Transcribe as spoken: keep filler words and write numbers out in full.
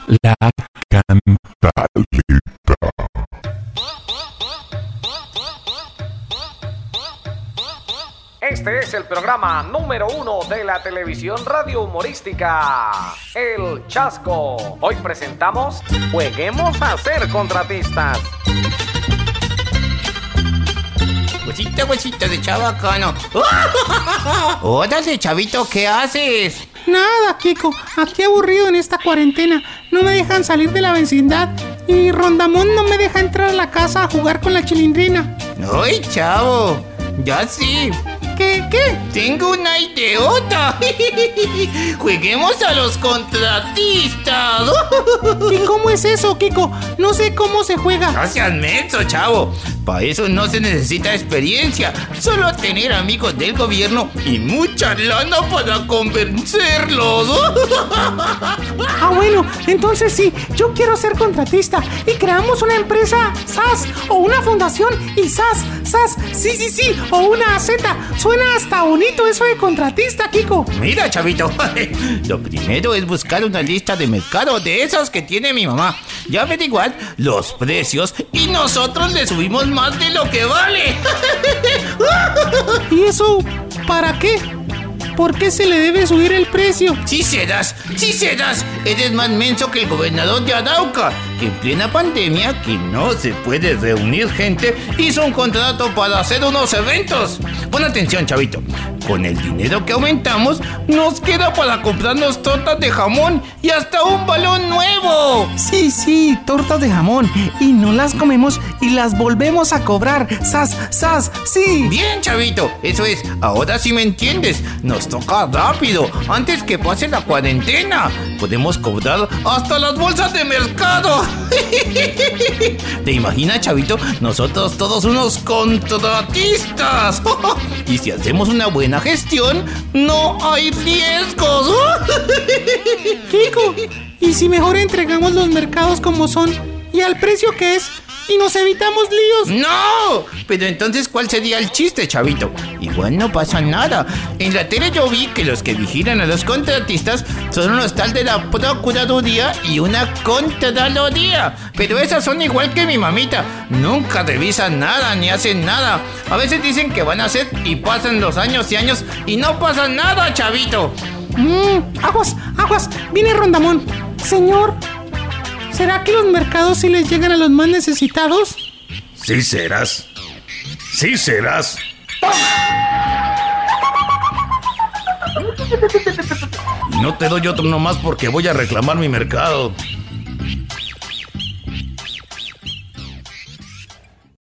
La cantaleta. Este es el programa número uno de la televisión radio humorística, El Chasco. Hoy presentamos Jueguemos a ser contratistas. Huesito, huesito de chabacano. Órale, chavito, ¿qué haces? Nada, Kiko, aquí aburrido en esta cuarentena. No me dejan salir de la vecindad y Rondamón no me deja entrar a la casa a jugar con la chilindrina. ¡Ay, chavo! Ya sí. ¿Qué? ¿Qué? Tengo una idiota. Jueguemos a los contratistas. ¿Y cómo es eso, Kiko? No sé cómo se juega. No seas menso, chavo. Para eso no se necesita experiencia. Solo tener amigos del gobierno y mucha lana para convencerlos. Ah, bueno, entonces sí, yo quiero ser contratista y creamos una empresa S A S o una fundación y S A S, S A S, sí, sí, sí, o una Z. Suena hasta bonito eso de contratista, Kiko. Mira, chavito, lo primero es buscar una lista de mercado de esas que tiene mi mamá y averiguar los precios y nosotros le subimos más de lo que vale. ¿Y eso para qué? ¿Por qué se le debe subir el precio? Sí serás, sí serás. Eres más menso que el gobernador de Arauca, que en plena pandemia, que no se puede reunir gente, hizo un contrato para hacer unos eventos. Pon atención, chavito. Con el dinero que aumentamos, nos queda para comprarnos tortas de jamón y hasta un balón nuevo. Sí, sí, tortas de jamón. Y no las comemos y las volvemos a cobrar. ¡Sas, sas, sí! Bien, chavito. Eso es, ahora sí me entiendes. Nos toca rápido, antes que pase la cuarentena. Podemos cobrar hasta las bolsas de mercado. ¿Te imaginas, chavito? Nosotros todos unos contratistas. Y si hacemos una buena gestión, no hay riesgos. Kiko, ¿y si mejor entregamos los mercados como son y al precio que es y nos evitamos líos? ¡No! Pero entonces, ¿cuál sería el chiste, chavito? Igual no pasa nada. En la tele yo vi que los que vigilan a los contratistas son unos tal de la Procuraduría y una Contraloría. Pero esas son igual que mi mamita. Nunca revisan nada ni hacen nada. A veces dicen que van a hacer y pasan los años y años y no pasa nada, chavito. Mmm, aguas, aguas. Viene Rondamón. Señor, ¿será que los mercados sí les llegan a los más necesitados? Sí serás. Sí serás. No te doy otro nomás porque voy a reclamar mi mercado.